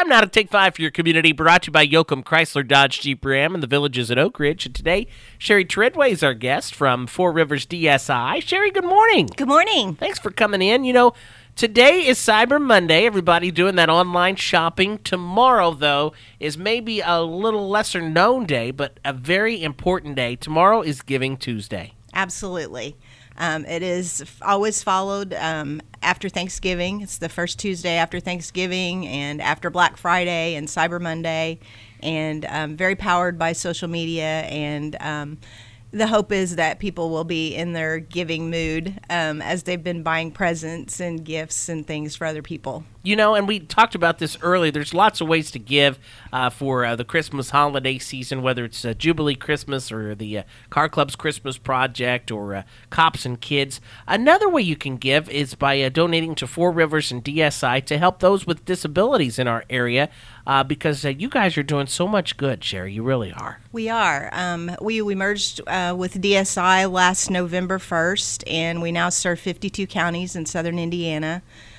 Time now to take 5 for your community, brought to you by Yoakum Chrysler Dodge Jeep Ram in the Villages at Oak Ridge. And today, Sherry Treadway is our guest from Four Rivers DSI. Sherry, good morning. Good morning. Thanks for coming in. You know, today is Cyber Monday. Everybody doing that online shopping. Tomorrow, though, is maybe a little lesser known day, but a very important day. Tomorrow is Giving Tuesday. Absolutely. It is always followed after Thanksgiving. It's the first Tuesday after Thanksgiving and after Black Friday and Cyber Monday, and very powered by social media. And the hope is that people will be in their giving mood as they've been buying presents and gifts and things for other people. You know, and we talked about this earlier. There's lots of ways to give for the Christmas holiday season, whether it's Jubilee Christmas or the Car Club's Christmas Project or Cops and Kids. Another way you can give is by donating to Four Rivers and DSI to help those with disabilities in our area because you guys are doing so much good, Sherry. You really are. We are. We merged with DSI last November 1st, and we now serve 52 counties in southern Indiana.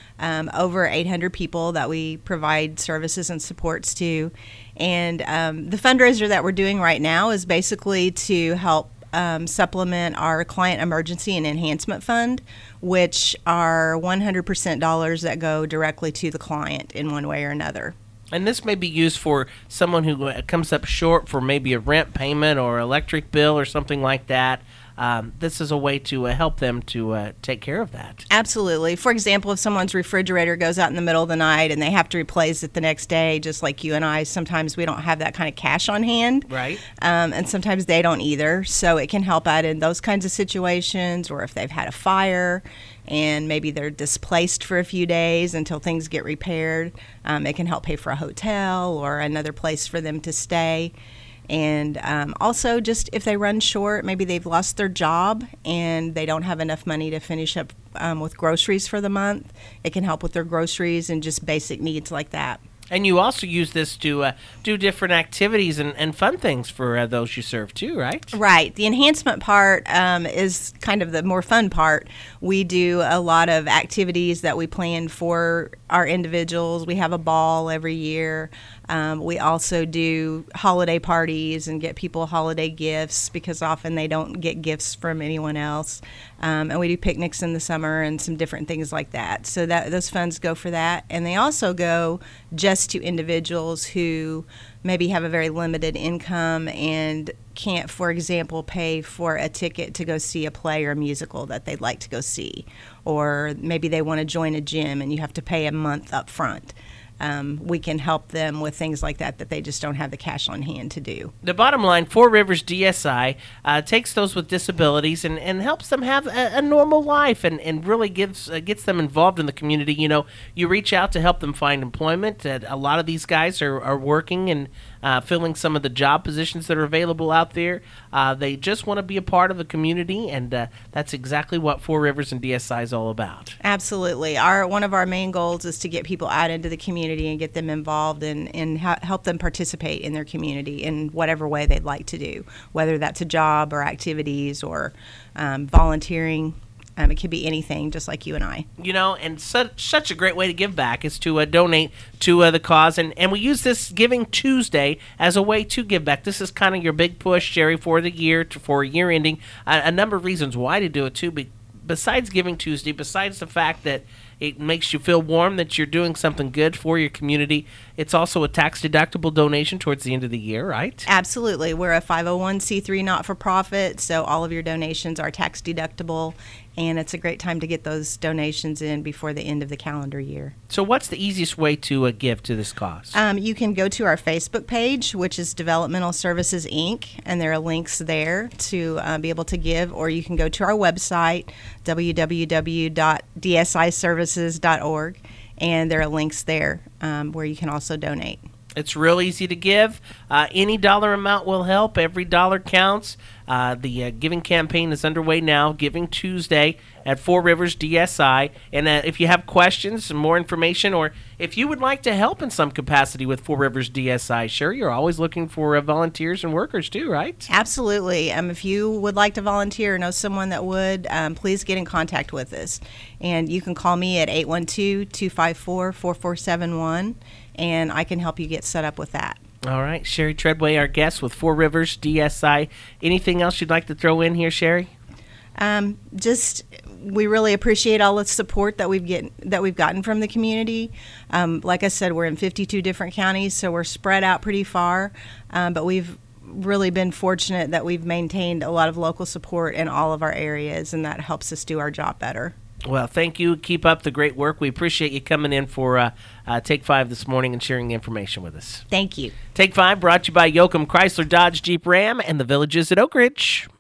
Over 800 people that we provide services and supports to. And the fundraiser that we're doing right now is basically to help supplement our Client Emergency and Enhancement Fund, which are 100% dollars that go directly to the client in one way or another. And this may be used for someone who comes up short for maybe a rent payment or electric bill or something like that. This is a way to help them to take care of that. Absolutely. For example, if someone's refrigerator goes out in the middle of the night and they have to replace it the next day, just like you and I, sometimes we don't have that kind of cash on hand. Right. And sometimes they don't either. So it can help out in those kinds of situations, or if they've had a fire and maybe they're displaced for a few days until things get repaired. It can help pay for a hotel or another place for them to stay. And also, just if they run short, maybe they've lost their job and they don't have enough money to finish up with groceries for the month, it can help with their groceries and just basic needs like that. And you also use this to do different activities and fun things for those you serve too, right? Right. The enhancement part is kind of the more fun part. We do a lot of activities that we plan for our individuals. We have a ball every year. We also do holiday parties and get people holiday gifts because often they don't get gifts from anyone else. And we do picnics in the summer and some different things like that. So that those funds go for that. And they also go just to individuals who maybe have a very limited income and can't, for example, pay for a ticket to go see a play or a musical that they'd like to go see. Or maybe they want to join a gym and you have to pay a month up front. We can help them with things like that they just don't have the cash on hand to do. The bottom line, Four Rivers DSI takes those with disabilities and helps them have a normal life and really gets them involved in the community. You know, you reach out to help them find employment. A lot of these guys are working and filling some of the job positions that are available out there. They just want to be a part of the community, and that's exactly what Four Rivers and DSI is all about. Absolutely. One of our main goals is to get people out into the community and get them involved and help them participate in their community in whatever way they'd like to do, whether that's a job or activities or volunteering. It could be anything, just like you and I. You know, and such a great way to give back is to donate to the cause. And we use this Giving Tuesday as a way to give back. This is kind of your big push, Sherry, for the year, for year ending. A number of reasons why to do it, too. Besides Giving Tuesday, besides the fact that it makes you feel warm that you're doing something good for your community, it's also a tax-deductible donation towards the end of the year, right? Absolutely. We're a 501c3 not-for-profit, so all of your donations are tax-deductible, and it's a great time to get those donations in before the end of the calendar year. So what's the easiest way to give to this cause? You can go to our Facebook page, which is Developmental Services, Inc., and there are links there to be able to give, or you can go to our website, www.dsIservices.org, and there are links there where you can also donate. It's real easy to give. Any dollar amount will help. Every dollar counts. The giving campaign is underway now, Giving Tuesday at Four Rivers DSI. And if you have questions, some more information, or if you would like to help in some capacity with Four Rivers DSI, sure, you're always looking for volunteers and workers too, right? Absolutely. If you would like to volunteer or know someone that would, please get in contact with us. And you can call me at 812-254-4471. and I can help you get set up with that. All right, Sherry Treadway, our guest with Four Rivers DSI. Anything else you'd like to throw in here, Sherry? We really appreciate all the support that we've gotten from the community. Like I said, we're in 52 different counties, so we're spread out pretty far. But we've really been fortunate that we've maintained a lot of local support in all of our areas, and that helps us do our job better. Well, thank you. Keep up the great work. We appreciate you coming in for Take 5 this morning and sharing the information with us. Thank you. Take 5 brought to you by Yoakum Chrysler Dodge Jeep Ram and the Villages at Oak Ridge.